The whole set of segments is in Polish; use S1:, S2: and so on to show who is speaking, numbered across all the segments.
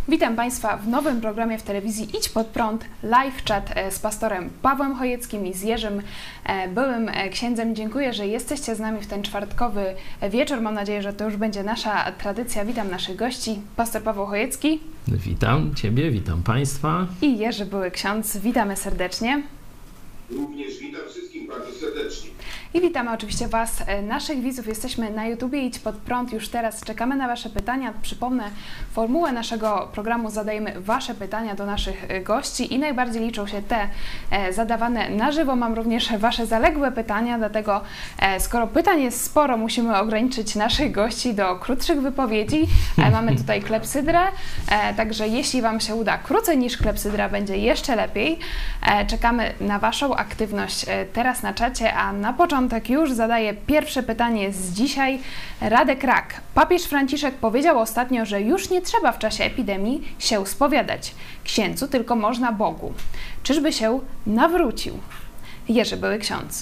S1: Witam Państwa w nowym programie w telewizji Idź Pod Prąd, live chat z pastorem Pawłem Chojeckim i z Jerzym, byłym księdzem. Dziękuję, że jesteście z nami w ten czwartkowy wieczór. Mam nadzieję, że to już będzie nasza tradycja. Witam naszych gości. Pastor Paweł Chojecki.
S2: Witam Ciebie, witam Państwa.
S1: I Jerzy, były ksiądz. Witamy serdecznie.
S3: Również witam wszystkich bardzo serdecznie.
S1: I witamy oczywiście Was, naszych widzów. Jesteśmy na YouTubie Idź Pod Prąd już teraz. Czekamy na Wasze pytania. Przypomnę formułę naszego programu. Zadajemy Wasze pytania do naszych gości i najbardziej liczą się te zadawane na żywo. Mam również Wasze zaległe pytania, dlatego skoro pytań jest sporo, musimy ograniczyć naszych gości do krótszych wypowiedzi. Mamy tutaj klepsydrę, także jeśli Wam się uda krócej niż klepsydra, będzie jeszcze lepiej. Czekamy na Waszą aktywność teraz na czacie, a na początek już zadaję pierwsze pytanie z dzisiaj. Radek Rak. Papież Franciszek powiedział ostatnio, że już nie trzeba w czasie epidemii się spowiadać księdzu, tylko można Bogu. Czyżby się nawrócił? Jerzy, były ksiądz.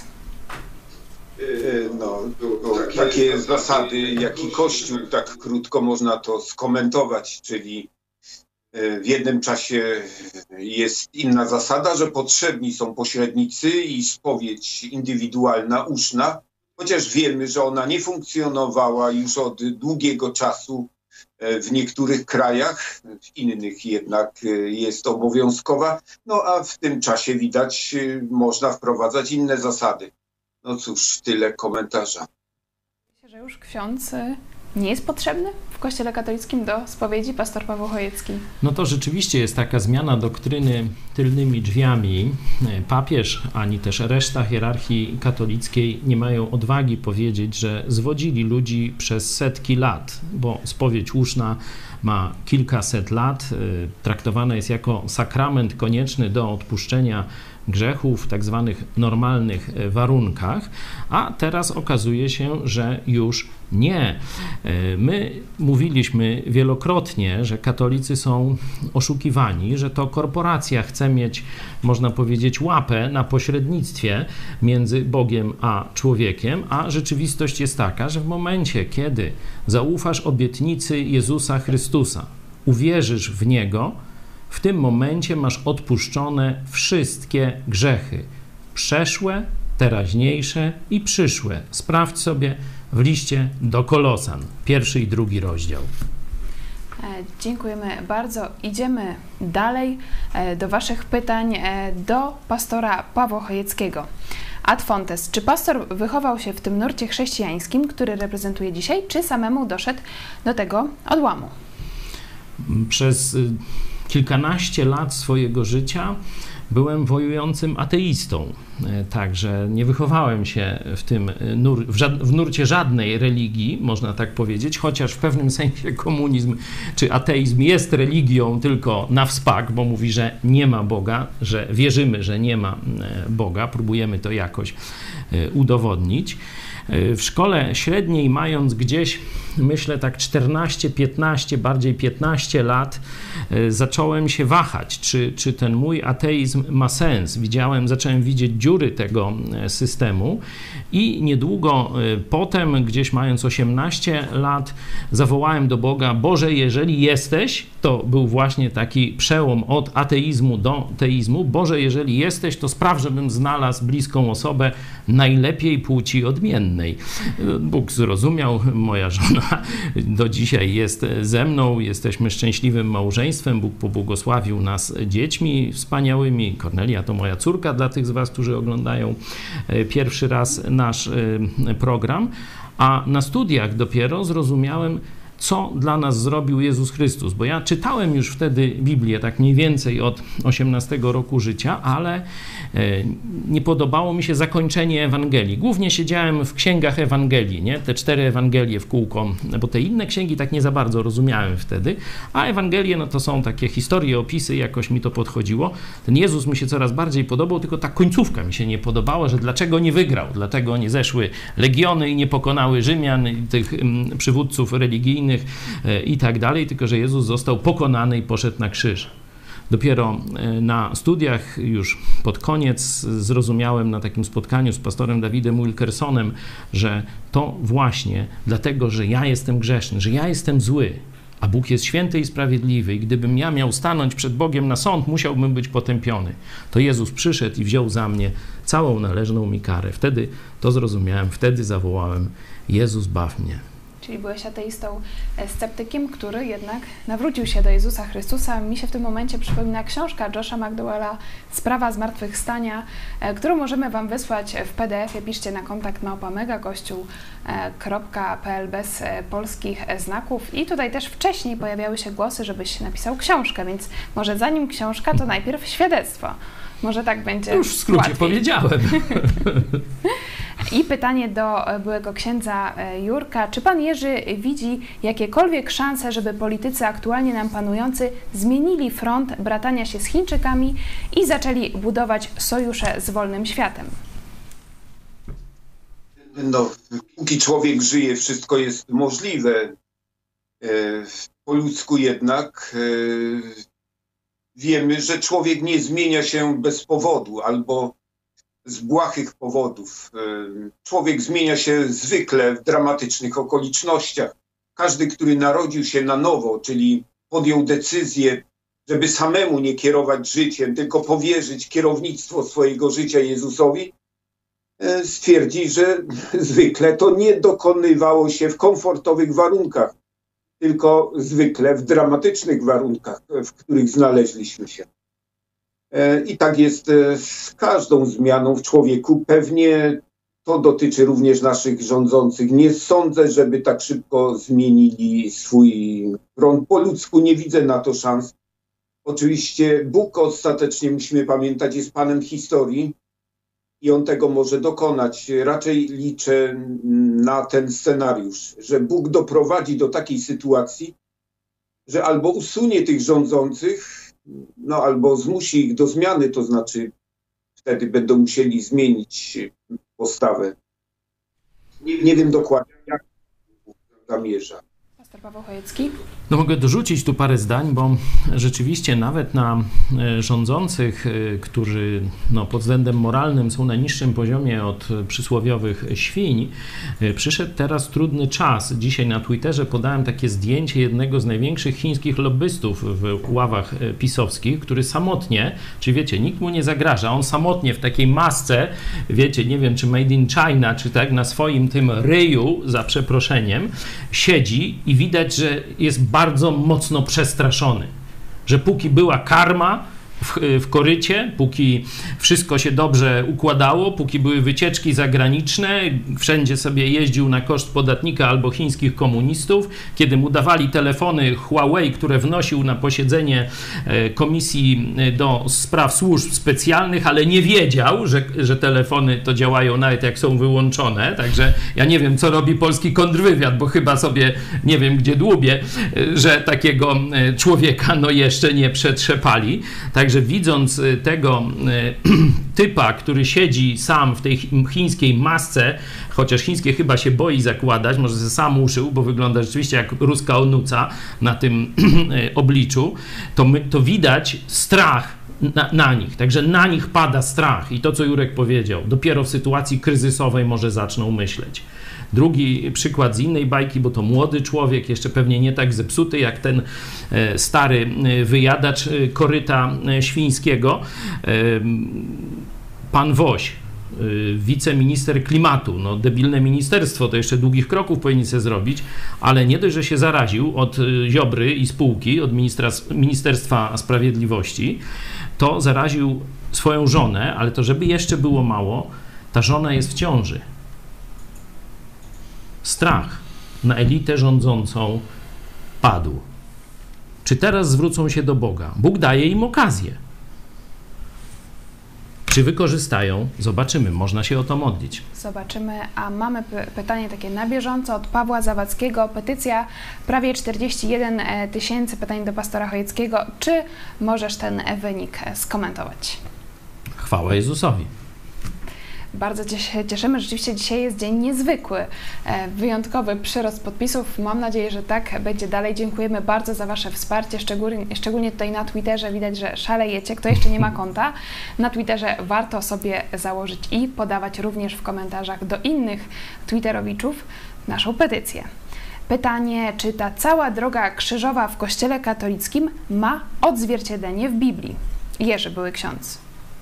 S3: Takie zasady, jak i Kościół, tak krótko można to skomentować, czyli w jednym czasie jest inna zasada, że potrzebni są pośrednicy i spowiedź indywidualna, uszna, chociaż wiemy, że ona nie funkcjonowała już od długiego czasu w niektórych krajach, w innych jednak jest obowiązkowa, no a w tym czasie widać można wprowadzać inne zasady. No cóż, tyle komentarza.
S1: Myślę, że już ksiądz nie jest potrzebny w Kościele katolickim do spowiedzi, pastor Paweł Chojecki?
S2: No to rzeczywiście jest taka zmiana doktryny tylnymi drzwiami. Papież, ani też reszta hierarchii katolickiej nie mają odwagi powiedzieć, że zwodzili ludzi przez setki lat, bo spowiedź uszna ma kilkaset lat, traktowana jest jako sakrament konieczny do odpuszczenia grzechów w tak zwanych normalnych warunkach, a teraz okazuje się, że już nie. My mówiliśmy wielokrotnie, że katolicy są oszukiwani, że to korporacja chce mieć, można powiedzieć, łapę na pośrednictwie między Bogiem a człowiekiem, a rzeczywistość jest taka, że w momencie, kiedy zaufasz obietnicy Jezusa Chrystusa, uwierzysz w Niego, w tym momencie masz odpuszczone wszystkie grzechy, przeszłe, teraźniejsze i przyszłe. Sprawdź sobie w liście do Kolosan, 1. i 2 rozdział.
S1: Dziękujemy bardzo. Idziemy dalej do Waszych pytań, do pastora Pawła Chojeckiego. Ad Fontes, czy pastor wychował się w tym nurcie chrześcijańskim, który reprezentuje dzisiaj, czy samemu doszedł do tego odłamu?
S2: Przez kilkanaście lat swojego życia byłem wojującym ateistą, także nie wychowałem się w nurcie żadnej religii, można tak powiedzieć, chociaż w pewnym sensie komunizm czy ateizm jest religią tylko na wspak, bo mówi, że nie ma Boga, że wierzymy, że nie ma Boga, próbujemy to jakoś udowodnić. W szkole średniej, mając gdzieś, myślę tak 14, 15, bardziej 15 lat, zacząłem się wahać, czy ten mój ateizm ma sens. Zacząłem widzieć dziury tego systemu i niedługo potem, gdzieś mając 18 lat, zawołałem do Boga: Boże, jeżeli jesteś, to był właśnie taki przełom od ateizmu do teizmu. Boże, jeżeli jesteś, to spraw, żebym znalazł bliską osobę, najlepiej płci odmiennej. Bóg zrozumiał, moja żona do dzisiaj jest ze mną, jesteśmy szczęśliwym małżeństwem, Bóg pobłogosławił nas dziećmi wspaniałymi. Kornelia to moja córka, dla tych z Was, którzy oglądają pierwszy raz nasz program, a na studiach dopiero zrozumiałem, co dla nas zrobił Jezus Chrystus, bo ja czytałem już wtedy Biblię, tak mniej więcej od 18 roku życia, ale nie podobało mi się zakończenie Ewangelii. Głównie siedziałem w księgach Ewangelii, nie? Te 4 Ewangelie w kółko, bo te inne księgi tak nie za bardzo rozumiałem wtedy, a Ewangelie, no to są takie historie, opisy, jakoś mi to podchodziło. Ten Jezus mi się coraz bardziej podobał, tylko ta końcówka mi się nie podobała, że dlaczego nie wygrał, dlatego nie zeszły legiony i nie pokonały Rzymian i tych przywódców religijnych i tak dalej, tylko że Jezus został pokonany i poszedł na krzyż. Dopiero na studiach, już pod koniec, zrozumiałem na takim spotkaniu z pastorem Davidem Wilkersonem, że to właśnie dlatego, że ja jestem grzeszny, że ja jestem zły, A Bóg jest święty i sprawiedliwy i gdybym ja miał stanąć przed Bogiem na sąd, musiałbym być potępiony. To Jezus przyszedł i wziął za mnie całą należną mi karę. Wtedy to zrozumiałem, wtedy zawołałem: Jezus, baw mnie.
S1: Czyli byłeś ateistą, sceptykiem, który jednak nawrócił się do Jezusa Chrystusa. Mi się w tym momencie przypomina książka Josha McDowella Sprawa zmartwychwstania, którą możemy Wam wysłać w PDF-ie. Piszcie na kontakt @megakościół.pl bez polskich znaków. I tutaj też wcześniej pojawiały się głosy, żebyś napisał książkę, więc może zanim książka, to najpierw świadectwo. Może tak będzie
S2: już w skrócie
S1: łatwiej.
S2: powiedziałem.
S1: I pytanie do byłego księdza Jurka. Czy pan Jerzy widzi jakiekolwiek szanse, żeby politycy aktualnie nam panujący zmienili front bratania się z Chińczykami i zaczęli budować sojusze z wolnym światem?
S3: No, póki człowiek żyje, wszystko jest możliwe. Po ludzku jednak wiemy, że człowiek nie zmienia się bez powodu albo z błahych powodów. Człowiek zmienia się zwykle w dramatycznych okolicznościach. Każdy, który narodził się na nowo, czyli podjął decyzję, żeby samemu nie kierować życiem, tylko powierzyć kierownictwo swojego życia Jezusowi, stwierdzi, że zwykle to nie dokonywało się w komfortowych warunkach, tylko zwykle w dramatycznych warunkach, w których znaleźliśmy się. I tak jest z każdą zmianą w człowieku. Pewnie to dotyczy również naszych rządzących. Nie sądzę, żeby tak szybko zmienili swój front. Po ludzku nie widzę na to szans. Oczywiście Bóg ostatecznie, musimy pamiętać, jest Panem historii i On tego może dokonać. Raczej liczę na ten scenariusz, że Bóg doprowadzi do takiej sytuacji, że albo usunie tych rządzących, no albo zmusi ich do zmiany, to znaczy wtedy będą musieli zmienić postawę. Nie wiem dokładnie, jak zamierza.
S1: Pastor Paweł Chojecki.
S2: No mogę dorzucić tu parę zdań, bo rzeczywiście nawet na rządzących, którzy pod względem moralnym są na niższym poziomie od przysłowiowych świń, przyszedł teraz trudny czas. Dzisiaj na Twitterze podałem takie zdjęcie jednego z największych chińskich lobbystów w ławach pisowskich, który samotnie, czy wiecie, nikt mu nie zagraża, on samotnie w takiej masce, wiecie, nie wiem czy made in China, czy tak, na swoim tym ryju, za przeproszeniem, siedzi i widać, że jest bardzo mocno przestraszony, że póki była karma w korycie, póki wszystko się dobrze układało, póki były wycieczki zagraniczne, wszędzie sobie jeździł na koszt podatnika albo chińskich komunistów, kiedy mu dawali telefony Huawei, które wnosił na posiedzenie Komisji do Spraw Służb Specjalnych, ale nie wiedział, że telefony to działają nawet jak są wyłączone, także ja nie wiem, co robi polski kontrwywiad, bo chyba sobie nie wiem, gdzie dłubie, że takiego człowieka jeszcze nie przetrzepali. Także widząc tego typa, który siedzi sam w tej chińskiej masce, chociaż chińskie chyba się boi zakładać, może się sam uszył, bo wygląda rzeczywiście jak ruska onuca na tym obliczu, to widać strach na nich. Także na nich pada strach i to, co Jurek powiedział, dopiero w sytuacji kryzysowej może zaczną myśleć. Drugi przykład z innej bajki, bo to młody człowiek, jeszcze pewnie nie tak zepsuty jak ten stary wyjadacz koryta świńskiego, pan Woś, wiceminister klimatu. No debilne ministerstwo, to jeszcze długich kroków powinien sobie zrobić, ale nie dość, że się zaraził od Ziobry i spółki, od Ministerstwa Sprawiedliwości, to zaraził swoją żonę, ale to żeby jeszcze było mało, ta żona jest w ciąży. Strach na elitę rządzącą padł. Czy teraz zwrócą się do Boga? Bóg daje im okazję. Czy wykorzystają? Zobaczymy. Można się o to modlić.
S1: Zobaczymy. A mamy pytanie takie na bieżąco od Pawła Zawadzkiego. Petycja prawie 41 000. Pytanie do pastora Chojeckiego. Czy możesz ten wynik skomentować?
S2: Chwała Jezusowi.
S1: Bardzo się cieszymy. Rzeczywiście dzisiaj jest dzień niezwykły, wyjątkowy przyrost podpisów. Mam nadzieję, że tak będzie dalej. Dziękujemy bardzo za Wasze wsparcie, szczególnie tutaj na Twitterze widać, że szalejecie. Kto jeszcze nie ma konta, na Twitterze warto sobie założyć i podawać również w komentarzach do innych twitterowiczów naszą petycję. Pytanie, czy ta cała droga krzyżowa w Kościele katolickim ma odzwierciedlenie w Biblii? Jerzy, były ksiądz.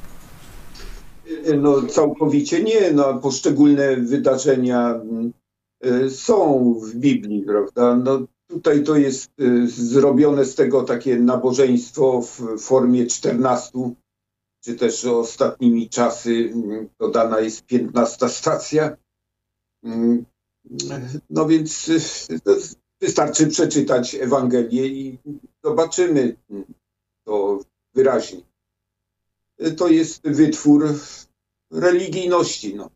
S3: No całkowicie nie. No, poszczególne wydarzenia są w Biblii, prawda? No, tutaj to jest zrobione z tego takie nabożeństwo w formie 14, czy też ostatnimi czasy dodana jest 15 stacja. No więc wystarczy przeczytać Ewangelię i zobaczymy to wyraźnie. To jest wytwór religijności. No.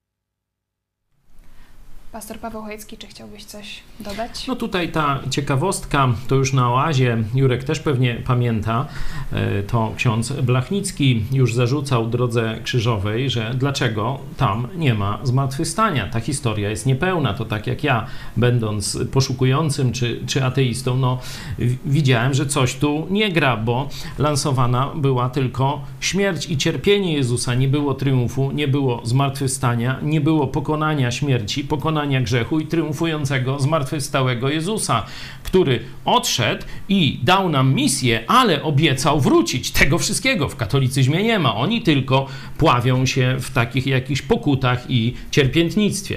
S1: Pastor Paweł Chojecki, czy chciałbyś coś dodać?
S2: No tutaj ta ciekawostka, to już na oazie, Jurek też pewnie pamięta, to ksiądz Blachnicki już zarzucał Drodze Krzyżowej, że dlaczego tam nie ma zmartwychwstania. Ta historia jest niepełna. To tak jak ja, będąc poszukującym czy ateistą, no widziałem, że coś tu nie gra, bo lansowana była tylko śmierć i cierpienie Jezusa. Nie było triumfu, nie było zmartwychwstania, nie było pokonania śmierci, pokonania grzechu i triumfującego, zmartwychwstałego Jezusa, który odszedł i dał nam misję, ale obiecał wrócić. Tego wszystkiego w katolicyzmie nie ma. Oni tylko pławią się w takich jakichś pokutach i cierpiętnictwie.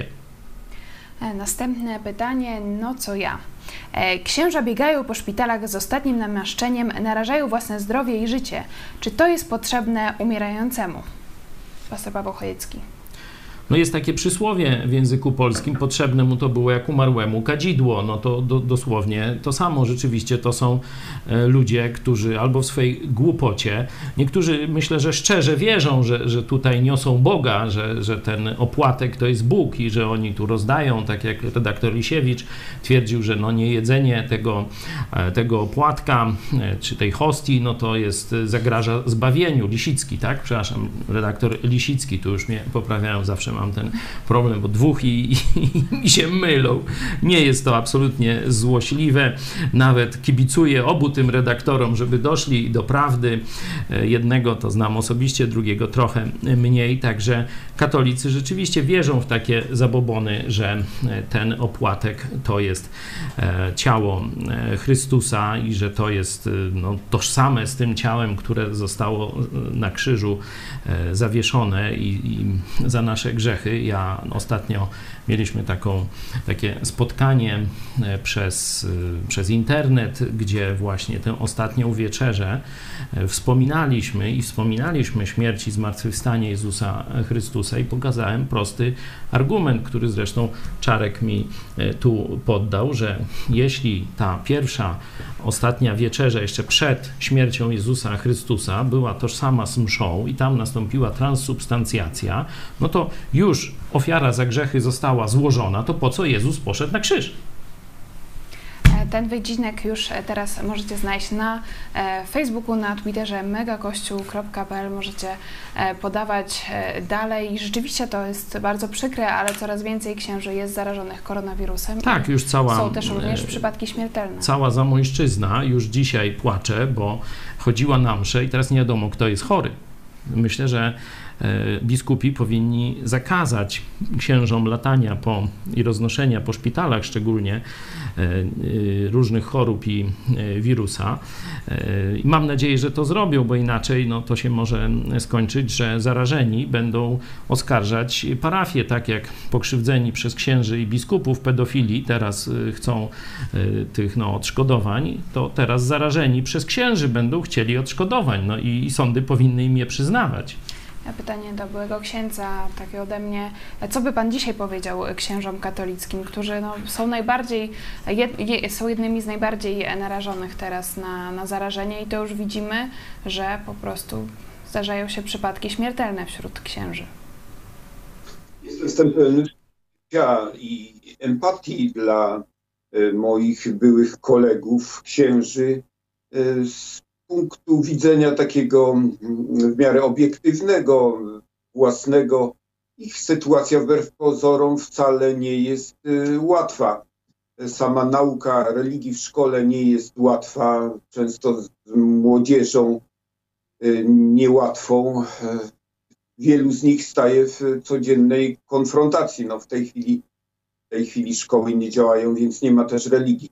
S1: Następne pytanie, no co ja? Księża biegają po szpitalach z ostatnim namaszczeniem, narażają własne zdrowie i życie. Czy to jest potrzebne umierającemu? Pastor Paweł Chojecki.
S2: No jest takie przysłowie w języku polskim, potrzebne mu to było jak umarłemu kadzidło. No to dosłownie to samo. Rzeczywiście to są ludzie, którzy albo w swojej głupocie, niektórzy myślę, że szczerze wierzą, że tutaj niosą Boga, że ten opłatek to jest Bóg i że oni tu rozdają, tak jak redaktor Lisiewicz twierdził, że no nie jedzenie tego opłatka czy tej hostii, no to zagraża zbawieniu. Lisicki, tak? Przepraszam, redaktor Lisicki, tu już mnie poprawiają, zawsze mam ten problem, bo dwóch i się mylą. Nie jest to absolutnie złośliwe. Nawet kibicuję obu tym redaktorom, żeby doszli do prawdy. Jednego to znam osobiście, drugiego trochę mniej. Także katolicy rzeczywiście wierzą w takie zabobony, że ten opłatek to jest ciało Chrystusa i że to jest tożsame z tym ciałem, które zostało na krzyżu zawieszone i za nasze grzechy. Ostatnio mieliśmy takie spotkanie przez internet, gdzie właśnie tę ostatnią wieczerzę wspominaliśmy śmierć i zmartwychwstanie Jezusa Chrystusa i pokazałem prosty argument, który zresztą Czarek mi tu poddał, że jeśli ta ostatnia wieczerza jeszcze przed śmiercią Jezusa Chrystusa była tożsama z mszą i tam nastąpiła transsubstancjacja, no to już ofiara za grzechy została złożona, to po co Jezus poszedł na krzyż?
S1: Ten wycinek już teraz możecie znaleźć na Facebooku, na Twitterze megakościół.pl. Możecie podawać dalej. I rzeczywiście to jest bardzo przykre, ale coraz więcej księży jest zarażonych koronawirusem.
S2: Tak, już
S1: są też również przypadki śmiertelne.
S2: Cała Zamojszczyzna już dzisiaj płacze, bo chodziła na mszę i teraz nie wiadomo, kto jest chory. Myślę, że biskupi powinni zakazać księżom latania i roznoszenia po szpitalach szczególnie różnych chorób i wirusa. I mam nadzieję, że to zrobią, bo inaczej to się może skończyć, że zarażeni będą oskarżać parafię, tak jak pokrzywdzeni przez księży i biskupów pedofili teraz chcą tych odszkodowań, to teraz zarażeni przez księży będą chcieli odszkodowań. I sądy powinny im je przyznawać.
S1: Pytanie do byłego księdza, takie ode mnie. Co by pan dzisiaj powiedział księżom katolickim, którzy są jednymi z najbardziej narażonych teraz na zarażenie i to już widzimy, że po prostu zdarzają się przypadki śmiertelne wśród księży?
S3: Jestem pełny wsparcia i empatii dla moich byłych kolegów, księży, z punktu widzenia takiego w miarę obiektywnego, własnego. Ich sytuacja wbrew pozorom wcale nie jest łatwa. Sama nauka religii w szkole nie jest łatwa, często z młodzieżą niełatwą. Wielu z nich staje w codziennej konfrontacji. W tej chwili W tej chwili szkoły nie działają, więc nie ma też religii.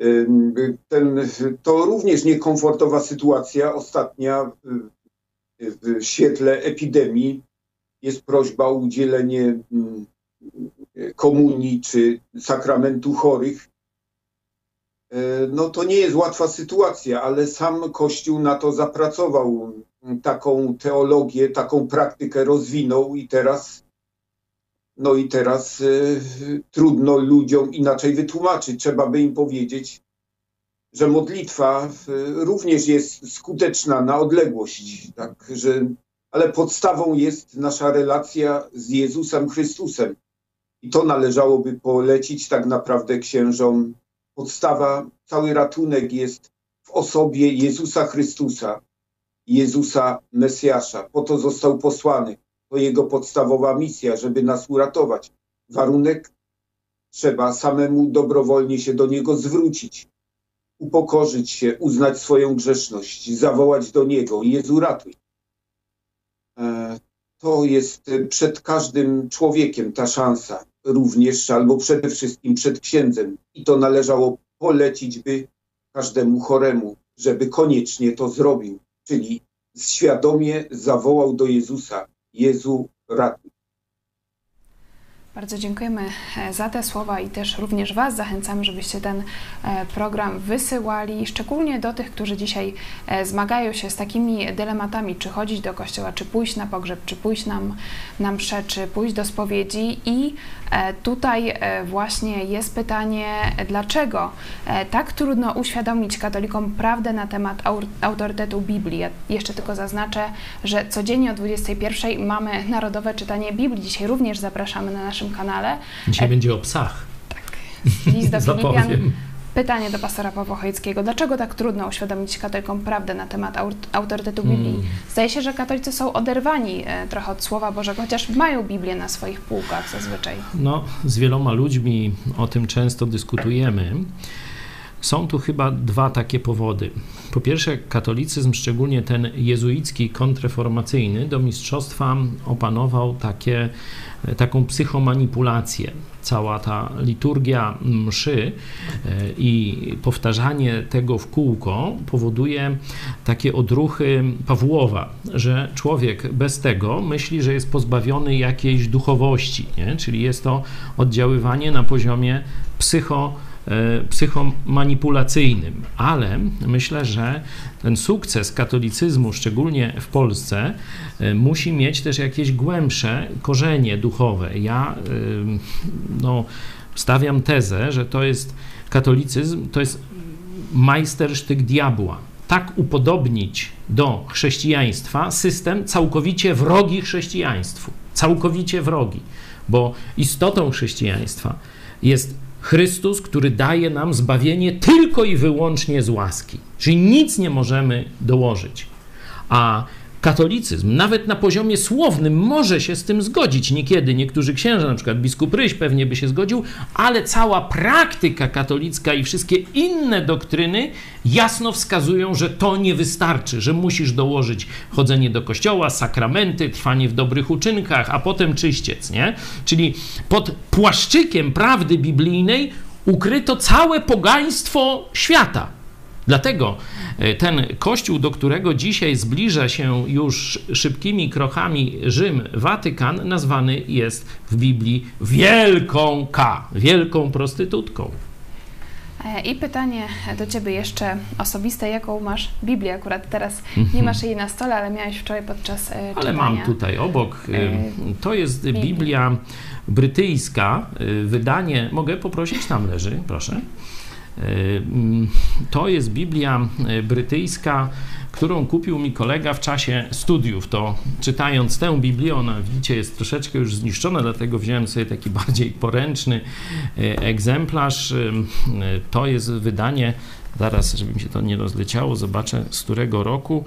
S3: To również niekomfortowa sytuacja ostatnia w świetle epidemii. Jest prośba o udzielenie komunii czy sakramentu chorych. No to nie jest łatwa sytuacja, ale sam Kościół na to zapracował. Taką teologię, taką praktykę rozwinął i teraz trudno ludziom inaczej wytłumaczyć. Trzeba by im powiedzieć, że modlitwa również jest skuteczna na odległość, tak, ale podstawą jest nasza relacja z Jezusem Chrystusem. I to należałoby polecić tak naprawdę księżom. Podstawa, cały ratunek jest w osobie Jezusa Chrystusa, Jezusa Mesjasza. Po to został posłany. To jego podstawowa misja, żeby nas uratować. Warunek, trzeba samemu dobrowolnie się do niego zwrócić, upokorzyć się, uznać swoją grzeszność, zawołać do niego: Jezu, ratuj. To jest przed każdym człowiekiem ta szansa, również albo przede wszystkim przed księdzem. I to należało polecić by każdemu choremu, żeby koniecznie to zrobił, czyli świadomie zawołał do Jezusa: Jezu, ratuj.
S1: Bardzo dziękujemy za te słowa i też również Was zachęcamy, żebyście ten program wysyłali, szczególnie do tych, którzy dzisiaj zmagają się z takimi dylematami, czy chodzić do kościoła, czy pójść na pogrzeb, czy pójść na mszę, czy pójść do spowiedzi. I tutaj właśnie jest pytanie, dlaczego tak trudno uświadomić katolikom prawdę na temat autorytetu Biblii. Ja jeszcze tylko zaznaczę, że codziennie o 21:00 mamy narodowe czytanie Biblii. Dzisiaj również zapraszamy na naszym kanale.
S2: Dzisiaj będzie o psach.
S1: Tak. List do Filipian. Pytanie do pastora Pawła Chojeckiego. Dlaczego tak trudno uświadomić katolikom prawdę na temat autorytetu Biblii? Zdaje się, że katolicy są oderwani trochę od Słowa Bożego, chociaż mają Biblię na swoich półkach zazwyczaj.
S2: No, z wieloma ludźmi o tym często dyskutujemy. Są tu chyba dwa takie powody. Po pierwsze, katolicyzm, szczególnie ten jezuicki, kontrreformacyjny, do mistrzostwa opanował taką psychomanipulację. Cała ta liturgia mszy i powtarzanie tego w kółko powoduje takie odruchy Pawłowa, że człowiek bez tego myśli, że jest pozbawiony jakiejś duchowości, nie? Czyli jest to oddziaływanie na poziomie psychomanipulacyjnym, ale myślę, że ten sukces katolicyzmu, szczególnie w Polsce, musi mieć też jakieś głębsze korzenie duchowe. Ja stawiam tezę, że katolicyzm to jest majstersztyk diabła. Tak upodobnić do chrześcijaństwa system całkowicie wrogi chrześcijaństwu. Całkowicie wrogi, bo istotą chrześcijaństwa jest Chrystus, który daje nam zbawienie tylko i wyłącznie z łaski. Czyli nic nie możemy dołożyć. A katolicyzm, nawet na poziomie słownym, może się z tym zgodzić. Niekiedy niektórzy księża, na przykład biskup Ryś pewnie by się zgodził, ale cała praktyka katolicka i wszystkie inne doktryny jasno wskazują, że to nie wystarczy, że musisz dołożyć chodzenie do kościoła, sakramenty, trwanie w dobrych uczynkach, a potem czyściec, nie? Czyli pod płaszczykiem prawdy biblijnej ukryto całe pogaństwo świata. Dlatego ten Kościół, do którego dzisiaj zbliża się już szybkimi krokami Rzym, Watykan, nazwany jest w Biblii wielką K, wielką prostytutką.
S1: I pytanie do Ciebie jeszcze osobiste, jaką masz Biblię? Akurat teraz nie masz jej na stole, ale miałeś wczoraj podczas czytania.
S2: Ale mam tutaj obok. To jest Biblia brytyjska, wydanie, mogę poprosić, tam leży, proszę. To jest Biblia brytyjska, którą kupił mi kolega w czasie studiów. To czytając tę Biblię, ona widzicie jest troszeczkę już zniszczona, dlatego wziąłem sobie taki bardziej poręczny egzemplarz. To jest wydanie, zaraz, żeby mi się to nie rozleciało, zobaczę z którego roku.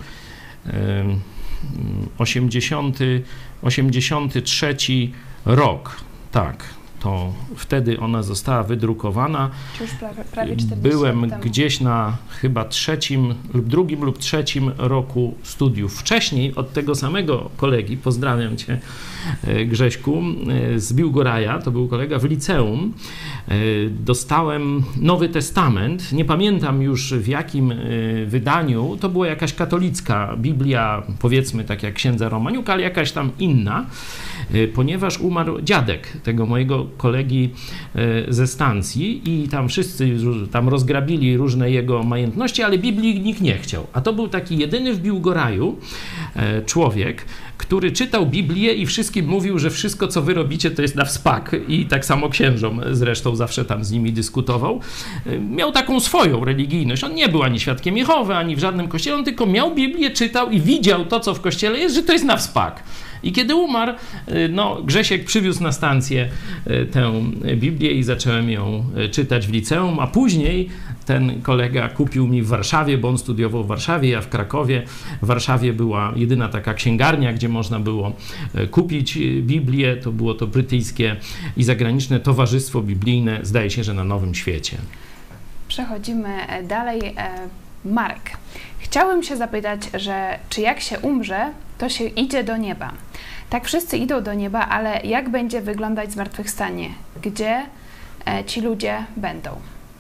S2: 83 rok. Tak, to wtedy ona została wydrukowana.
S1: Już prawie 40
S2: Byłem
S1: lat temu.
S2: gdzieś na chyba drugim lub trzecim roku studiów. Wcześniej od tego samego kolegi, pozdrawiam Cię Grześku, z Biłgoraja, to był kolega w liceum, dostałem Nowy Testament. Nie pamiętam już w jakim wydaniu, to była jakaś katolicka Biblia, powiedzmy tak jak księdza Romaniuka, ale jakaś tam inna, ponieważ umarł dziadek tego mojego kolegi ze stacji i tam wszyscy tam rozgrabili różne jego majątności, ale Biblii nikt nie chciał. A to był taki jedyny w Biłgoraju człowiek, który czytał Biblię i wszystkim mówił, że wszystko, co wy robicie, to jest na wspak. I tak samo księżom zresztą zawsze tam z nimi dyskutował. Miał taką swoją religijność. On nie był ani świadkiem Jehowy, ani w żadnym kościele, on tylko miał Biblię, czytał i widział to, co w kościele jest, że to jest na wspak. I kiedy umarł, no, Grzesiek przywiózł na stację tę Biblię i zacząłem ją czytać w liceum, a później ten kolega kupił mi w Warszawie, bo on studiował w Warszawie, ja w Krakowie. W Warszawie była jedyna taka księgarnia, gdzie można było kupić Biblię. To było to brytyjskie i zagraniczne Towarzystwo Biblijne, zdaje się, że na Nowym Świecie.
S1: Przechodzimy dalej. Marek. Chciałbym się zapytać, że czy jak się umrze, to się idzie do nieba. Tak wszyscy idą do nieba, ale jak będzie wyglądać zmartwychwstanie? Gdzie ci ludzie będą?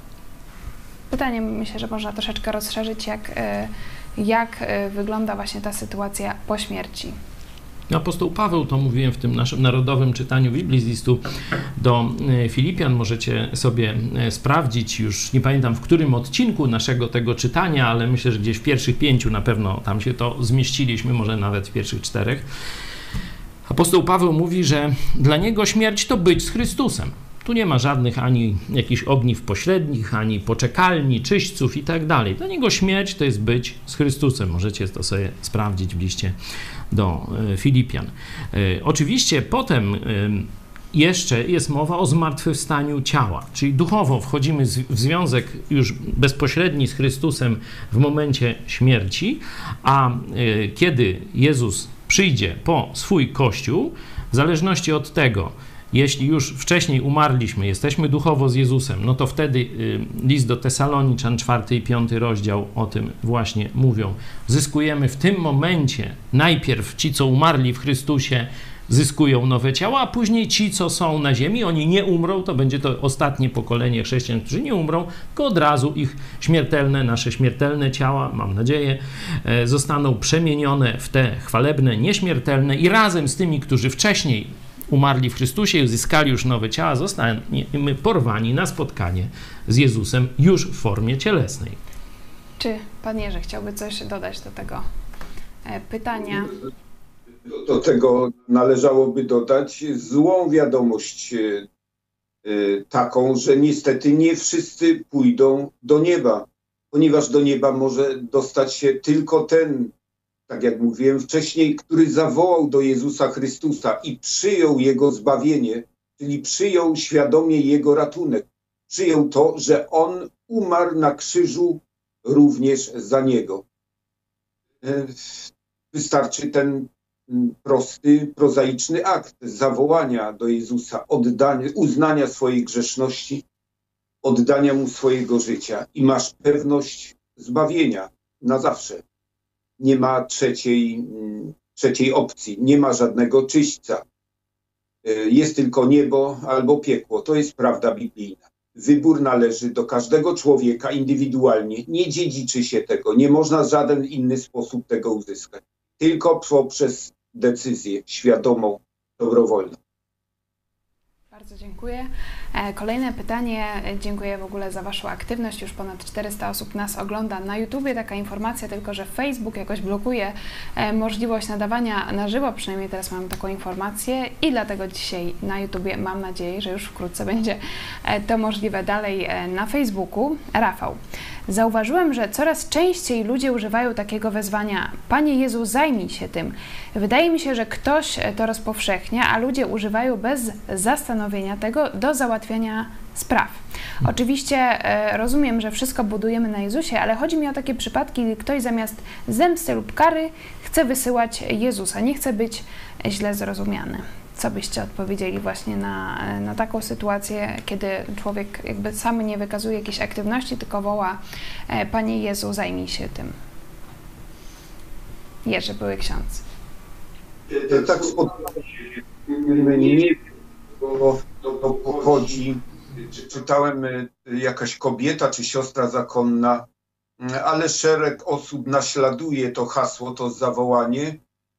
S1: Pytanie myślę, że można troszeczkę rozszerzyć, jak wygląda właśnie ta sytuacja po śmierci.
S2: Apostoł Paweł, to mówiłem w tym naszym narodowym czytaniu Biblii z listu do Filipian, możecie sobie sprawdzić, już nie pamiętam w którym odcinku naszego tego czytania, ale myślę, że gdzieś w pierwszych 5 na pewno tam się to zmieściliśmy, może nawet w pierwszych 4. Apostoł Paweł mówi, że dla niego śmierć to być z Chrystusem. Tu nie ma żadnych ani jakichś ogniw pośrednich, ani poczekalni, czyśćców i tak dalej. Dla niego śmierć to jest być z Chrystusem. Możecie to sobie sprawdzić w liście do Filipian. Oczywiście potem jeszcze jest mowa o zmartwychwstaniu ciała, czyli duchowo wchodzimy w związek już bezpośredni z Chrystusem w momencie śmierci, a kiedy Jezus przyjdzie po swój Kościół, w zależności od tego, jeśli już wcześniej umarliśmy, jesteśmy duchowo z Jezusem, no to wtedy list do Tesaloniczan, 4 i 5 rozdział o tym właśnie mówią. Zyskujemy w tym momencie, najpierw ci, co umarli w Chrystusie, zyskują nowe ciała, a później ci, co są na ziemi, oni nie umrą, to będzie to ostatnie pokolenie chrześcijan, którzy nie umrą, tylko od razu ich śmiertelne, nasze śmiertelne ciała, mam nadzieję, zostaną przemienione w te chwalebne, nieśmiertelne i razem z tymi, którzy wcześniej umarli w Chrystusie i uzyskali już nowe ciała, zostaniemy porwani na spotkanie z Jezusem już w formie cielesnej.
S1: Czy Pan Jerzy chciałby coś dodać do tego pytania?
S3: Do tego należałoby dodać złą wiadomość taką, że niestety nie wszyscy pójdą do nieba, ponieważ do nieba może dostać się tylko ten, tak jak mówiłem wcześniej, który zawołał do Jezusa Chrystusa i przyjął Jego zbawienie, czyli przyjął świadomie Jego ratunek. Przyjął to, że On umarł na krzyżu również za Niego. Wystarczy ten prosty, prozaiczny akt zawołania do Jezusa, uznania swojej grzeszności, oddania Mu swojego życia i masz pewność zbawienia na zawsze. Nie ma trzeciej opcji, nie ma żadnego czyśćca. Jest tylko niebo albo piekło. To jest prawda biblijna. Wybór należy do każdego człowieka indywidualnie. Nie dziedziczy się tego. Nie można w żaden inny sposób tego uzyskać. Tylko poprzez decyzję świadomą, dobrowolną.
S1: Bardzo dziękuję. Kolejne pytanie. Dziękuję w ogóle za Waszą aktywność. Już ponad 400 osób nas ogląda na YouTubie. Taka informacja tylko, że Facebook jakoś blokuje możliwość nadawania na żywo. Przynajmniej teraz mam taką informację i dlatego dzisiaj na YouTubie mam nadzieję, że już wkrótce będzie to możliwe. Dalej na Facebooku. Rafał. Zauważyłem, że coraz częściej ludzie używają takiego wezwania: Panie Jezu, zajmij się tym. Wydaje mi się, że ktoś to rozpowszechnia, a ludzie używają bez zastanowienia tego do załatwiania spraw. Oczywiście rozumiem, że wszystko budujemy na Jezusie, ale chodzi mi o takie przypadki, gdy ktoś zamiast zemsty lub kary chce wysyłać Jezusa, nie chce być źle zrozumiany. Co byście odpowiedzieli właśnie na taką sytuację, kiedy człowiek jakby sam nie wykazuje jakiejś aktywności, tylko woła: Panie Jezu, zajmij się tym. Jerzy, były ksiądz.
S3: Tak spotkałem się, nie wiem, bo to pochodzi. Czytałem, jakaś kobieta czy siostra zakonna, ale szereg osób naśladuje to hasło, to zawołanie.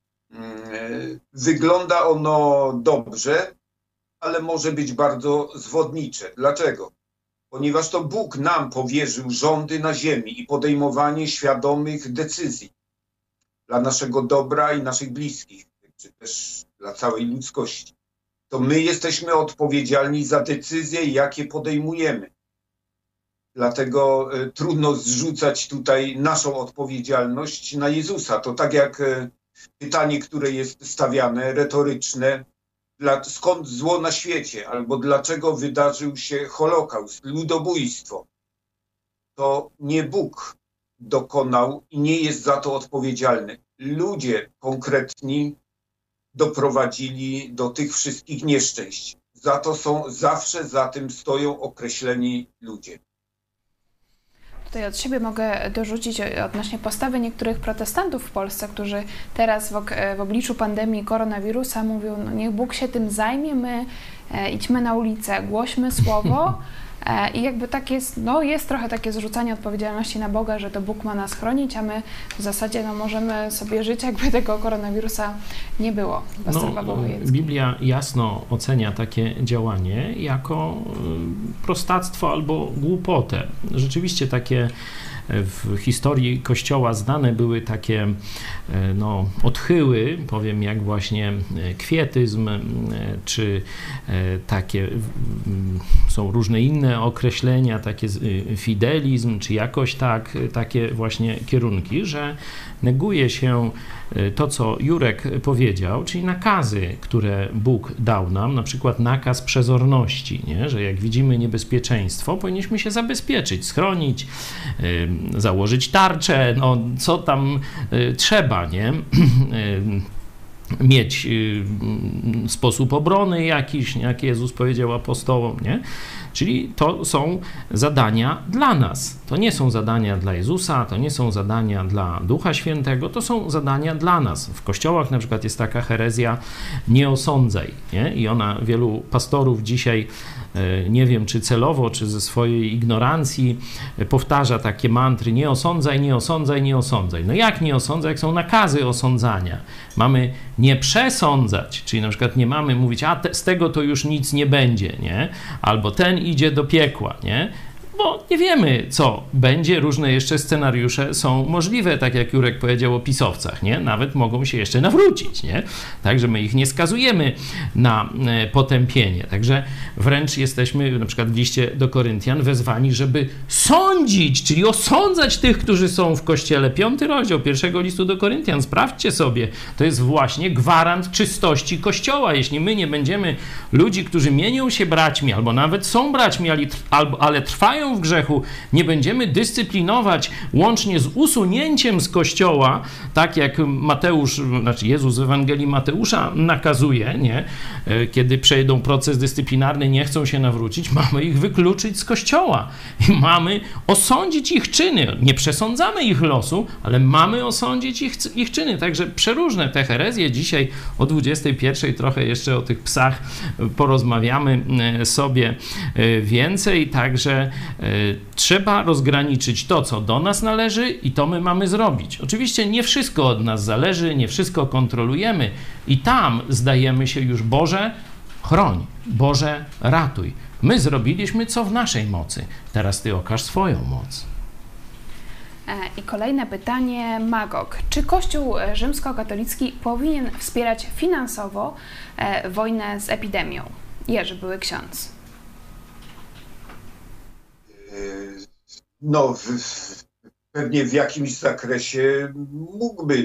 S3: Wygląda ono dobrze, ale może być bardzo zwodnicze. Dlaczego? Ponieważ to Bóg nam powierzył rządy na ziemi i podejmowanie świadomych decyzji dla naszego dobra i naszych bliskich, czy też dla całej ludzkości. To my jesteśmy odpowiedzialni za decyzje, jakie podejmujemy. Dlatego trudno zrzucać tutaj naszą odpowiedzialność na Jezusa. To tak jak pytanie, które jest stawiane, retoryczne, skąd zło na świecie, albo dlaczego wydarzył się Holokaust, ludobójstwo. To nie Bóg dokonał i nie jest za to odpowiedzialny. Ludzie konkretni doprowadzili do tych wszystkich nieszczęść. Zawsze za tym stoją określeni ludzie.
S1: Tutaj od siebie mogę dorzucić odnośnie postawy niektórych protestantów w Polsce, którzy teraz w obliczu pandemii koronawirusa mówią: no niech Bóg się tym zajmie, my idźmy na ulicę, głośmy słowo. I jakby tak jest, no jest trochę takie zrzucanie odpowiedzialności na Boga, że to Bóg ma nas chronić, a my w zasadzie no, możemy sobie żyć, jakby tego koronawirusa nie było.
S2: Biblia jasno ocenia takie działanie jako prostactwo albo głupotę. Rzeczywiście takie w historii Kościoła znane były takie odchyły, powiem, jak właśnie kwietyzm, czy takie są różne inne określenia, takie fidelizm, czy jakoś tak, takie właśnie kierunki, że neguje się to, co Jurek powiedział, czyli nakazy, które Bóg dał nam, na przykład nakaz przezorności, nie? Że jak widzimy niebezpieczeństwo, powinniśmy się zabezpieczyć, schronić, założyć tarczę, no co tam trzeba, nie? Mieć sposób obrony jakiś, jak Jezus powiedział apostołom, nie? Czyli to są zadania dla nas. To nie są zadania dla Jezusa, to nie są zadania dla Ducha Świętego, to są zadania dla nas. W kościołach na przykład jest taka herezja: nie osądzaj, nie? I ona wielu pastorów dzisiaj, nie wiem czy celowo, czy ze swojej ignorancji, powtarza takie mantry: nie osądzaj, nie osądzaj, nie osądzaj. No jak nie osądzaj, jak są nakazy osądzania? Mamy nie przesądzać, czyli na przykład nie mamy mówić: a z tego to już nic nie będzie, nie? Albo ten idzie do piekła, nie? Bo nie wiemy, co będzie. Różne jeszcze scenariusze są możliwe, tak jak Jurek powiedział o pisowcach, nie? Nawet mogą się jeszcze nawrócić, nie? Także my ich nie skazujemy na potępienie. Także wręcz jesteśmy, na przykład w liście do Koryntian, wezwani, żeby sądzić, czyli osądzać tych, którzy są w Kościele. 5 rozdział 1 listu do Koryntian, sprawdźcie sobie. To jest właśnie gwarant czystości Kościoła. Jeśli my nie będziemy ludzi, którzy mienią się braćmi, albo nawet są braćmi, ale trwają w grzechu, nie będziemy dyscyplinować łącznie z usunięciem z Kościoła, tak jak Jezus w Ewangelii Mateusza nakazuje, nie? Kiedy przejdą proces dyscyplinarny, nie chcą się nawrócić, mamy ich wykluczyć z Kościoła i mamy osądzić ich czyny. Nie przesądzamy ich losu, ale mamy osądzić ich czyny. Także przeróżne te herezje. Dzisiaj o 21:00 trochę jeszcze o tych psach porozmawiamy sobie więcej. Także trzeba rozgraniczyć to, co do nas należy, i to my mamy zrobić. Oczywiście nie wszystko od nas zależy, nie wszystko kontrolujemy i tam zdajemy się już: Boże, chroń, Boże, ratuj. My zrobiliśmy, co w naszej mocy. Teraz Ty okaż swoją moc.
S1: I kolejne pytanie, Magog. Czy Kościół rzymskokatolicki powinien wspierać finansowo wojnę z epidemią? Jerzy, były ksiądz.
S3: No, pewnie w jakimś zakresie mógłby.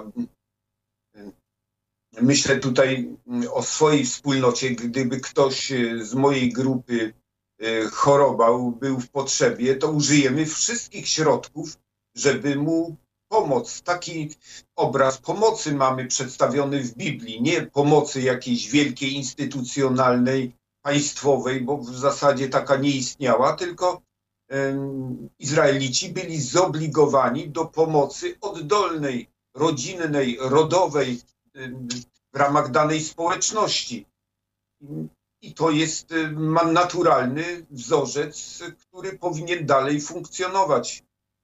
S3: Myślę tutaj o swojej wspólnocie. Gdyby ktoś z mojej grupy chorował, był w potrzebie, to użyjemy wszystkich środków, żeby mu pomoc, taki obraz pomocy mamy przedstawiony w Biblii, nie pomocy jakiejś wielkiej, instytucjonalnej, państwowej, bo w zasadzie taka nie istniała, tylko Izraelici byli zobligowani do pomocy oddolnej, rodzinnej, rodowej w ramach danej społeczności. I to jest naturalny wzorzec, który powinien dalej funkcjonować.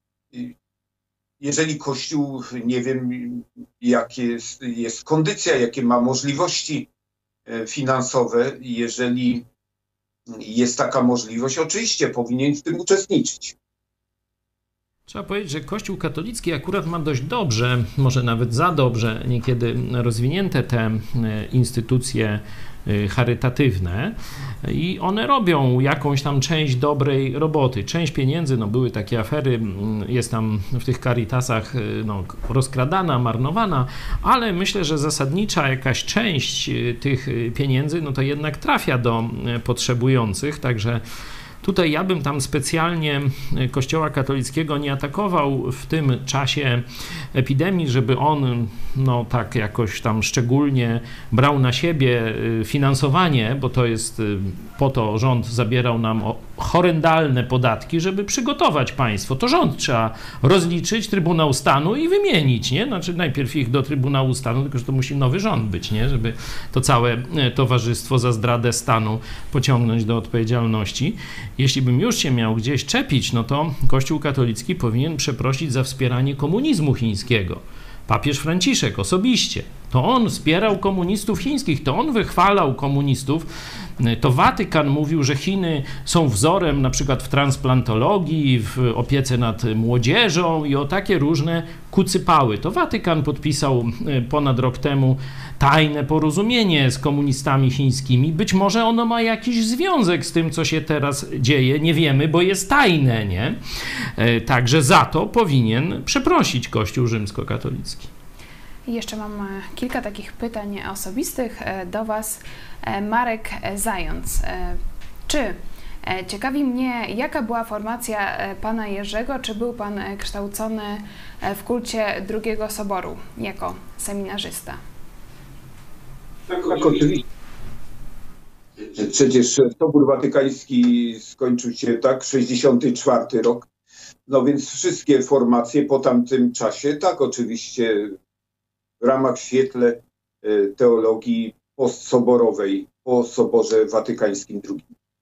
S3: Jeżeli Kościół, nie wiem, jakie jest kondycja, jakie ma możliwości finansowe, jeżeli jest taka możliwość, oczywiście powinien w tym uczestniczyć.
S2: Trzeba powiedzieć, że Kościół katolicki akurat ma dość dobrze, może nawet za dobrze niekiedy rozwinięte te instytucje charytatywne i one robią jakąś tam część dobrej roboty. Część pieniędzy, no były takie afery, jest tam w tych Caritasach no, rozkradana, marnowana, ale myślę, że zasadnicza jakaś część tych pieniędzy, no to jednak trafia do potrzebujących, także tutaj ja bym tam specjalnie Kościoła katolickiego nie atakował w tym czasie epidemii, żeby on no tak jakoś tam szczególnie brał na siebie finansowanie, bo to jest po to rząd zabierał nam horrendalne podatki, żeby przygotować państwo. To rząd trzeba rozliczyć, Trybunał Stanu i wymienić, nie? Znaczy najpierw ich do Trybunału Stanu, tylko że to musi nowy rząd być, nie? Żeby to całe towarzystwo za zdradę stanu pociągnąć do odpowiedzialności. Jeśli bym już się miał gdzieś czepić, no to Kościół katolicki powinien przeprosić za wspieranie komunizmu chińskiego. Papież Franciszek osobiście. To on wspierał komunistów chińskich, to on wychwalał komunistów. To Watykan mówił, że Chiny są wzorem na przykład w transplantologii, w opiece nad młodzieżą i o takie różne kucypały. To Watykan podpisał ponad rok temu tajne porozumienie z komunistami chińskimi. Być może ono ma jakiś związek z tym, co się teraz dzieje. Nie wiemy, bo jest tajne, nie? Także za to powinien przeprosić Kościół rzymskokatolicki.
S1: I jeszcze mam kilka takich pytań osobistych do Was. Marek Zając. Ciekawi mnie, jaka była formacja pana Jerzego? Czy był pan kształcony w kulcie II Soboru jako seminarzysta?
S3: Tak, oczywiście. Przecież Sobór Watykański skończył się tak, 64 rok. No więc wszystkie formacje po tamtym czasie, tak oczywiście w ramach w świetle teologii postsoborowej po Soborze Watykańskim II.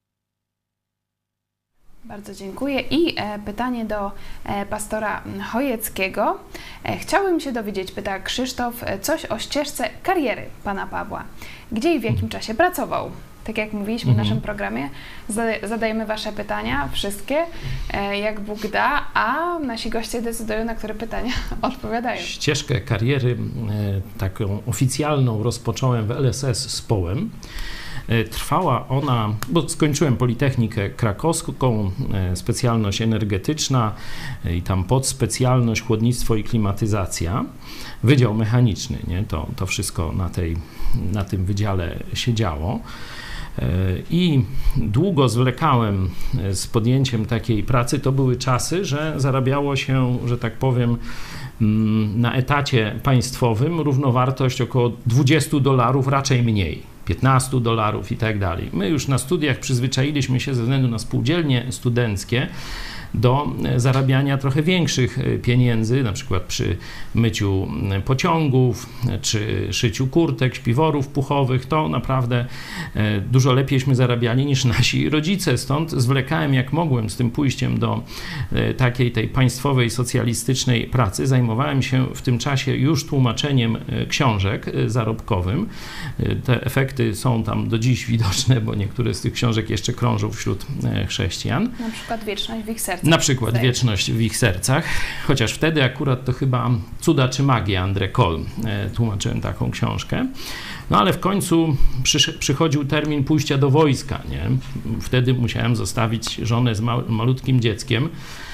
S1: Bardzo dziękuję. I pytanie do pastora Chojeckiego. Chciałbym się dowiedzieć, pyta Krzysztof, coś o ścieżce kariery pana Pawła. Gdzie i w jakim czasie pracował? Tak jak mówiliśmy w naszym programie, zadajemy Wasze pytania, wszystkie, jak Bóg da, a nasi goście decydują, na które pytania odpowiadają.
S2: Ścieżkę kariery taką oficjalną rozpocząłem w LSS z Połem. Trwała ona, bo skończyłem Politechnikę Krakowską, specjalność energetyczna i tam podspecjalność chłodnictwo i klimatyzacja, wydział mechaniczny, nie? To wszystko na tym wydziale się działo. I długo zwlekałem z podjęciem takiej pracy. To były czasy, że zarabiało się, że tak powiem, na etacie państwowym równowartość około $20, raczej mniej. $15 i tak dalej. My już na studiach przyzwyczailiśmy się ze względu na spółdzielnie studenckie do zarabiania trochę większych pieniędzy, na przykład przy myciu pociągów, czy szyciu kurtek, śpiworów puchowych. To naprawdę dużo lepieśmy zarabiali niż nasi rodzice. Stąd zwlekałem jak mogłem z tym pójściem do takiej tej państwowej, socjalistycznej pracy. Zajmowałem się w tym czasie już tłumaczeniem książek zarobkowym. Te efekty są tam do dziś widoczne, bo niektóre z tych książek jeszcze krążą wśród chrześcijan.
S1: Na przykład Wieczność w ich sercach.
S2: Na przykład Wieczność w ich sercach, chociaż wtedy akurat to chyba Cuda czy magia André Koll tłumaczyłem taką książkę. No ale w końcu przychodził termin pójścia do wojska, nie? Wtedy musiałem zostawić żonę z malutkim dzieckiem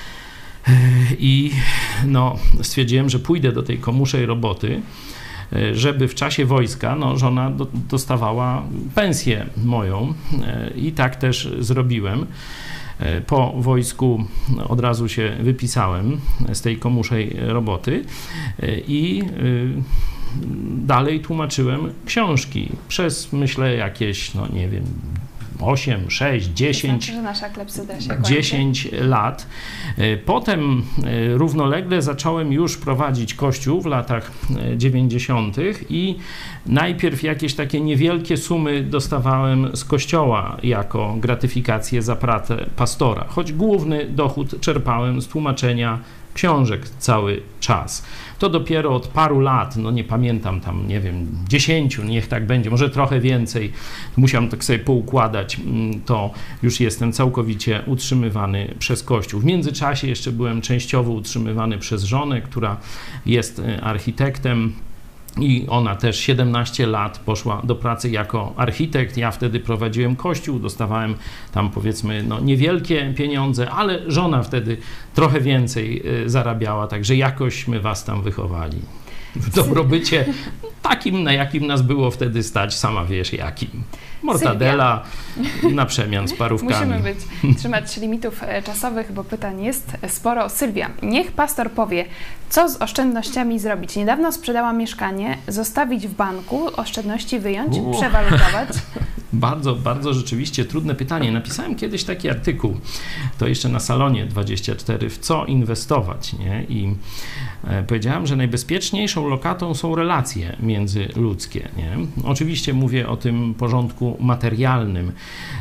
S2: i no, stwierdziłem, że pójdę do tej komuszej roboty, żeby w czasie wojska żona dostawała pensję moją i tak też zrobiłem. Po wojsku od razu się wypisałem z tej komuszej roboty i dalej tłumaczyłem książki przez, myślę, jakieś, no nie wiem, 8, 6, 10,
S1: znaczy, że nasza klepsyda się
S2: 10 lat. Potem równolegle zacząłem już prowadzić kościół w latach 90. i najpierw jakieś takie niewielkie sumy dostawałem z kościoła jako gratyfikację za pracę pastora, choć główny dochód czerpałem z tłumaczenia książek cały czas. To dopiero od paru lat, no nie pamiętam tam, nie wiem, 10, niech tak będzie, może trochę więcej, musiałem tak sobie poukładać, to już jestem całkowicie utrzymywany przez Kościół. W międzyczasie jeszcze byłem częściowo utrzymywany przez żonę, która jest architektem, i ona też 17 lat poszła do pracy jako architekt. Ja wtedy prowadziłem kościół, dostawałem tam powiedzmy no, niewielkie pieniądze, ale żona wtedy trochę więcej zarabiała, także jakoś my was tam wychowali. W dobrobycie takim, na jakim nas było wtedy stać, sama wiesz jakim. Mortadela na przemian z parówkami.
S1: Musimy trzymać się limitów czasowych, bo pytań jest sporo. Sylwia, niech pastor powie, co z oszczędnościami zrobić. Niedawno sprzedałam mieszkanie, zostawić w banku, oszczędności wyjąć, przewalutować.
S2: Bardzo, bardzo rzeczywiście trudne pytanie. Napisałem kiedyś taki artykuł, to jeszcze na Salonie 24, w co inwestować, nie? I powiedziałem, że najbezpieczniejszą lokatą są relacje międzyludzkie, nie? Oczywiście mówię o tym porządku materialnym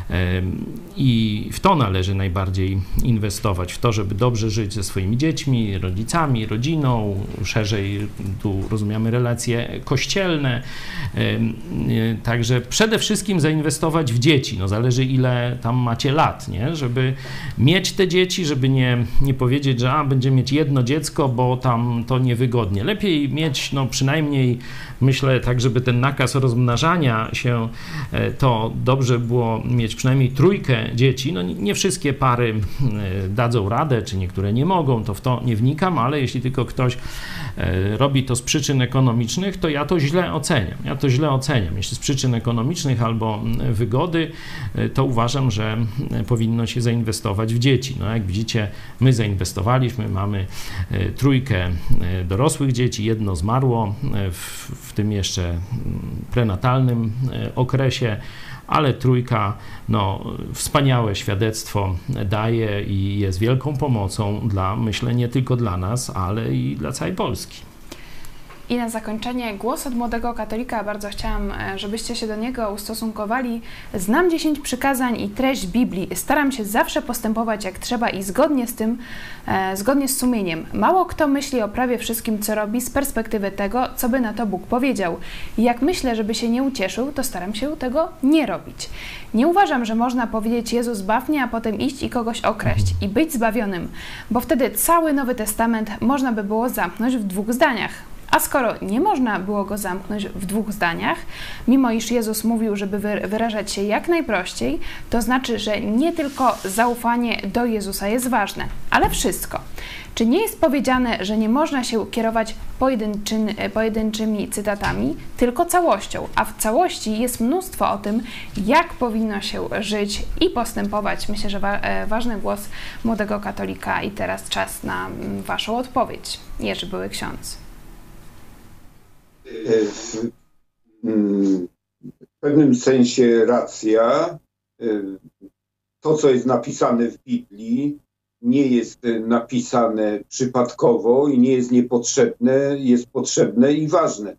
S2: i w to należy najbardziej inwestować, w to, żeby dobrze żyć ze swoimi dziećmi, rodzicami, rodziną, szerzej tu rozumiemy relacje kościelne, także przede wszystkim zainwestować w dzieci, no zależy ile tam macie lat, nie? Żeby mieć te dzieci, żeby nie powiedzieć, że będzie mieć jedno dziecko, bo tam to niewygodnie. Lepiej mieć no przynajmniej, myślę tak, żeby ten nakaz rozmnażania się, to dobrze było mieć przynajmniej 3 dzieci. No nie wszystkie pary dadzą radę, czy niektóre nie mogą, to w to nie wnikam, ale jeśli tylko ktoś robi to z przyczyn ekonomicznych, to ja to źle oceniam. Jeśli z przyczyn ekonomicznych albo wygody, to uważam, że powinno się zainwestować w dzieci. No jak widzicie, my zainwestowaliśmy, mamy 3 dorosłych dzieci, 1 zmarło w tym jeszcze prenatalnym okresie, ale 3 no, wspaniałe świadectwo daje i jest wielką pomocą dla, myślę, nie tylko dla nas, ale i dla całej Polski.
S1: I na zakończenie głos od młodego katolika. Bardzo chciałam, żebyście się do niego ustosunkowali. Znam 10 przykazań i treść Biblii. Staram się zawsze postępować jak trzeba i zgodnie z tym, zgodnie z sumieniem. Mało kto myśli o prawie wszystkim, co robi z perspektywy tego, co by na to Bóg powiedział. I jak myślę, żeby się nie ucieszył, to staram się tego nie robić. Nie uważam, że można powiedzieć Jezus zbaw mnie, a potem iść i kogoś okraść i być zbawionym, bo wtedy cały Nowy Testament można by było zamknąć w 2 zdaniach. A skoro nie można było go zamknąć w 2 zdaniach, mimo iż Jezus mówił, żeby wyrażać się jak najprościej, to znaczy, że nie tylko zaufanie do Jezusa jest ważne, ale wszystko. Czy nie jest powiedziane, że nie można się kierować pojedynczymi cytatami, tylko całością, a w całości jest mnóstwo o tym, jak powinno się żyć i postępować. Myślę, że ważny głos młodego katolika i teraz czas na waszą odpowiedź. Jerzy Były Ksiądz.
S3: W pewnym sensie racja. To, co jest napisane w Biblii, nie jest napisane przypadkowo i nie jest niepotrzebne, jest potrzebne i ważne.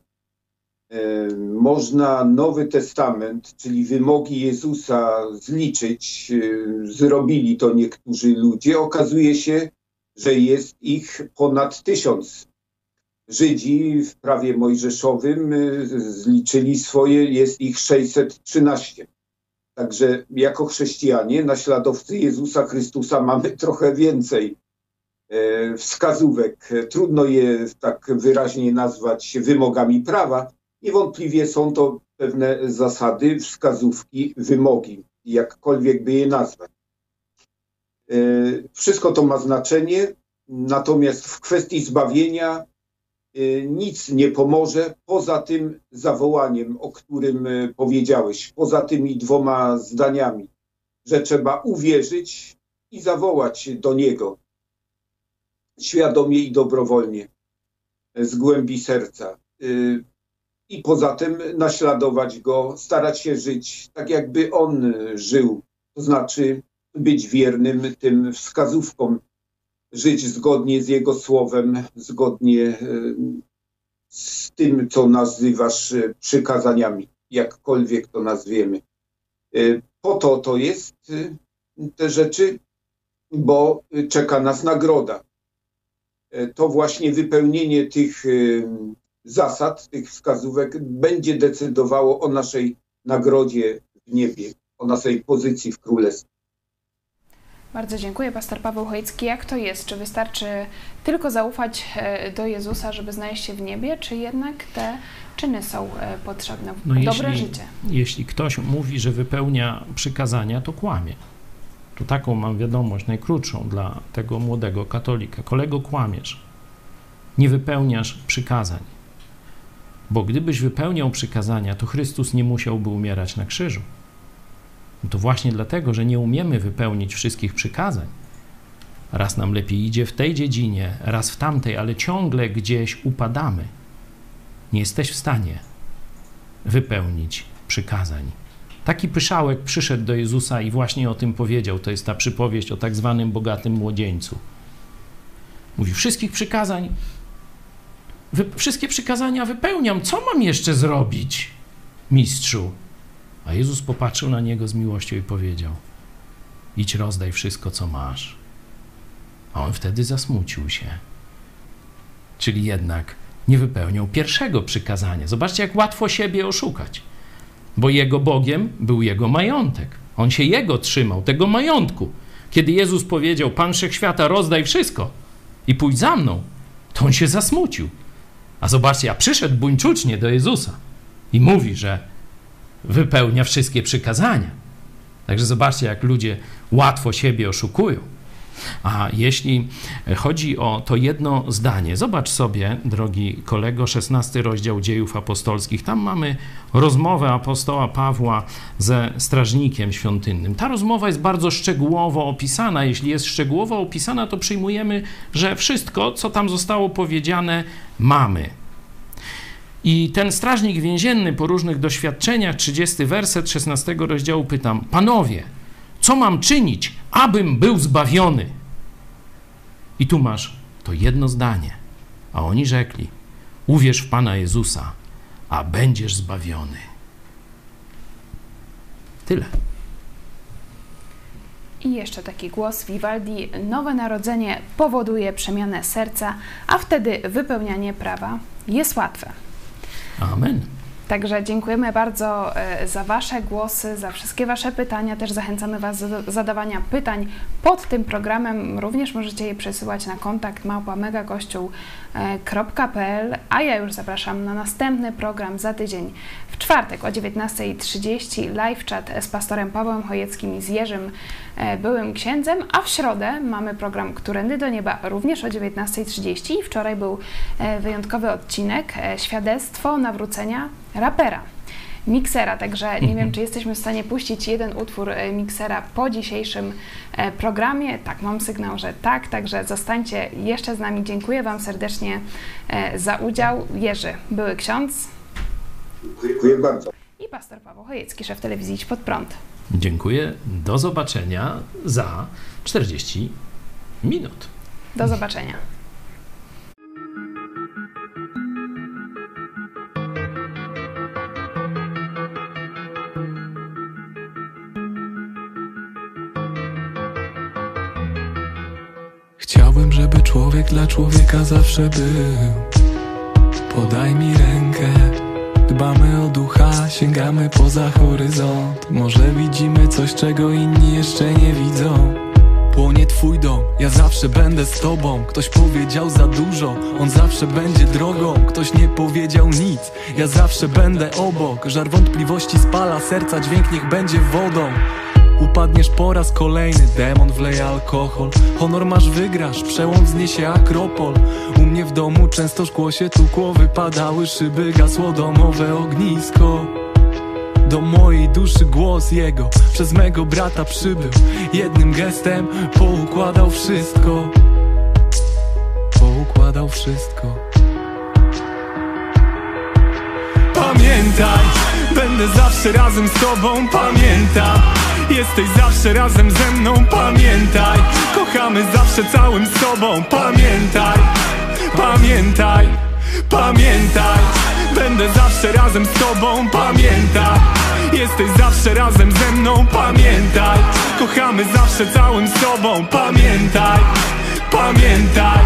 S3: Można Nowy Testament, czyli wymogi Jezusa zliczyć. Zrobili to niektórzy ludzie. Okazuje się, że jest ich ponad 1000. Żydzi w prawie mojżeszowym zliczyli swoje, jest ich 613. Także jako chrześcijanie, naśladowcy Jezusa Chrystusa, mamy trochę więcej wskazówek. Trudno je tak wyraźnie nazwać wymogami prawa. Niewątpliwie są to pewne zasady, wskazówki, wymogi, jakkolwiek by je nazwać. Wszystko to ma znaczenie, natomiast w kwestii zbawienia nic nie pomoże poza tym zawołaniem, o którym powiedziałeś, poza tymi 2 zdaniami, że trzeba uwierzyć i zawołać do Niego świadomie i dobrowolnie, z głębi serca. I poza tym naśladować Go, starać się żyć tak, jakby On żył. To znaczy być wiernym tym wskazówkom, żyć zgodnie z Jego słowem, zgodnie z tym, co nazywasz przykazaniami, jakkolwiek to nazwiemy. Po to jest te rzeczy, bo czeka nas nagroda. To właśnie wypełnienie tych zasad, tych wskazówek będzie decydowało o naszej nagrodzie w niebie, o naszej pozycji w Królestwie.
S1: Bardzo dziękuję, pastor Paweł Chojecki. Jak to jest? Czy wystarczy tylko zaufać do Jezusa, żeby znaleźć się w niebie, czy jednak te czyny są potrzebne? Dobre życie.
S2: Jeśli ktoś mówi, że wypełnia przykazania, to kłamie. Tu taką mam wiadomość, najkrótszą dla tego młodego katolika. Kolego, kłamiesz. Nie wypełniasz przykazań. Bo gdybyś wypełniał przykazania, to Chrystus nie musiałby umierać na krzyżu. To właśnie dlatego, że nie umiemy wypełnić wszystkich przykazań. Raz nam lepiej idzie w tej dziedzinie, raz w tamtej, ale ciągle gdzieś upadamy. Nie jesteś w stanie wypełnić przykazań. Taki pyszałek przyszedł do Jezusa i właśnie o tym powiedział. To jest ta przypowieść o tak zwanym bogatym młodzieńcu. Mówi, wszystkie przykazania wypełniam. Co mam jeszcze zrobić, mistrzu? A Jezus popatrzył na niego z miłością i powiedział, idź rozdaj wszystko, co masz. A on wtedy zasmucił się. Czyli jednak nie wypełniał pierwszego przykazania. Zobaczcie, jak łatwo siebie oszukać. Bo jego Bogiem był jego majątek. On się jego trzymał, tego majątku. Kiedy Jezus powiedział, Pan Wszechświata, rozdaj wszystko i pójdź za mną, to on się zasmucił. A zobaczcie, a przyszedł buńczucznie do Jezusa i mówi, że wypełnia wszystkie przykazania. Także zobaczcie, jak ludzie łatwo siebie oszukują. A jeśli chodzi o to jedno zdanie, zobacz sobie, drogi kolego, 16 rozdział Dziejów Apostolskich. Tam mamy rozmowę apostoła Pawła ze strażnikiem świątynnym. Ta rozmowa jest bardzo szczegółowo opisana. Jeśli jest szczegółowo opisana, to przyjmujemy, że wszystko, co tam zostało powiedziane, mamy. I ten strażnik więzienny po różnych doświadczeniach, 30 werset 16 rozdziału pytam, panowie, co mam czynić, abym był zbawiony? I tu masz to jedno zdanie. A oni rzekli, uwierz w Pana Jezusa, a będziesz zbawiony. Tyle.
S1: I jeszcze taki głos Vivaldi. Nowe narodzenie powoduje przemianę serca, a wtedy wypełnianie prawa jest łatwe.
S2: Amen.
S1: Także dziękujemy bardzo za Wasze głosy, za wszystkie Wasze pytania. Też zachęcamy Was do zadawania pytań pod tym programem. Również możecie je przesyłać na kontakt @megakościół.pl. A ja już zapraszam na następny program za tydzień. W czwartek o 19:30 live chat z pastorem Pawłem Chojeckim i z Jerzym Byłym Księdzem, a w środę mamy program Którędy do Nieba również o 19:30 i wczoraj był wyjątkowy odcinek Świadectwo nawrócenia rapera Miksera, także nie wiem, czy jesteśmy w stanie puścić jeden utwór Miksera po dzisiejszym programie. Tak, mam sygnał, że tak, także zostańcie jeszcze z nami. Dziękuję Wam serdecznie za udział. Jerzy Były Ksiądz.
S3: Dziękuję bardzo.
S1: I pastor Paweł Chojecki, szef telewizji Idź Pod Prąd.
S2: Dziękuję. Do zobaczenia za 40 minut.
S1: Do zobaczenia.
S4: Chciałbym, żeby człowiek dla człowieka zawsze był. Podaj mi rękę, dbamy o ducha, sięgamy poza horyzont. Może widzimy coś, czego inni jeszcze nie widzą. Płonie twój dom, ja zawsze będę z tobą. Ktoś powiedział za dużo, on zawsze będzie drogą. Ktoś nie powiedział nic, ja zawsze będę obok. Żar wątpliwości spala serca, dźwięk niech będzie wodą. Upadniesz po raz kolejny, demon wleje alkohol. Honor masz, wygrasz, przełom wzniesie Akropol. U mnie w domu często szkło się tukło, wypadały szyby, gasło domowe ognisko. do mojej duszy głos jego przez mego brata przybył. Jednym gestem poukładał wszystko. Poukładał wszystko. Pamiętaj, będę zawsze razem z tobą, pamiętam. Jesteś zawsze razem ze mną, pamiętaj. Kochamy zawsze całym sobą, pamiętaj. Pamiętaj, pamiętaj. Będę zawsze razem z tobą, pamiętaj. Jesteś zawsze razem ze mną, pamiętaj. Kochamy zawsze całym sobą, pamiętaj. Pamiętaj.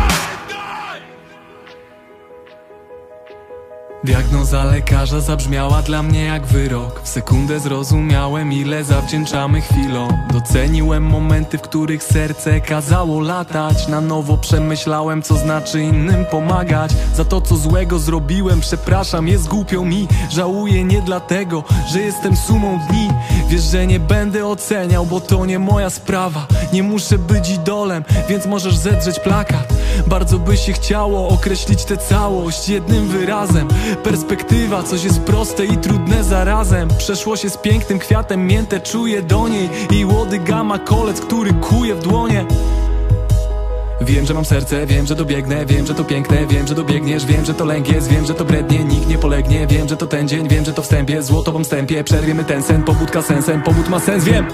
S4: Diagnoza lekarza zabrzmiała dla mnie jak wyrok. W sekundę zrozumiałem, ile zawdzięczamy chwilom. Doceniłem momenty, w których serce kazało latać. Na nowo przemyślałem, co znaczy innym pomagać. Za to, co złego zrobiłem, przepraszam, jest głupio mi. Żałuję nie dlatego, że jestem sumą dni. Wiesz, że nie będę oceniał, bo to nie moja sprawa. Nie muszę być idolem, więc możesz zedrzeć plakat. Bardzo by się chciało określić tę całość jednym wyrazem. Perspektywa, coś jest proste i trudne zarazem. Przeszło się z pięknym kwiatem, miętę czuję do niej. I łody gama kolec, który kuje w dłonie. Wiem, że mam serce, wiem, że dobiegnę. Wiem, że to piękne, wiem, że dobiegniesz. Wiem, że to lęk jest, wiem, że to brednie. Nikt nie polegnie, wiem, że to ten dzień. Wiem, że to wstępie, złoto po wstępie. Przerwiemy ten sen, pobudka sensem, pobud ma sens, wiem.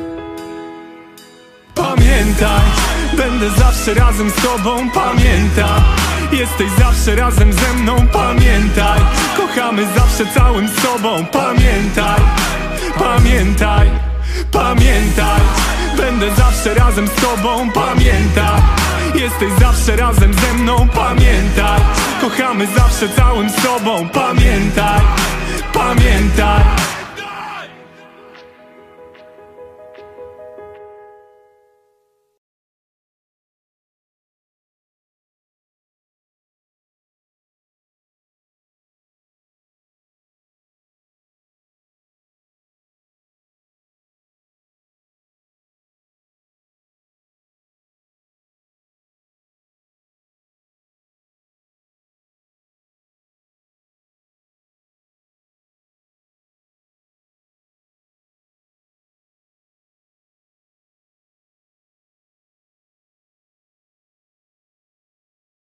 S4: Pamiętaj, będę zawsze razem z tobą, pamiętam. Jesteś zawsze razem ze mną, pamiętaj. Kochamy zawsze całym sobą, pamiętaj. Pamiętaj, pamiętaj. Będę zawsze razem z tobą, pamiętaj. Jesteś zawsze razem ze mną, pamiętaj. Kochamy zawsze całym sobą, pamiętaj. Pamiętaj.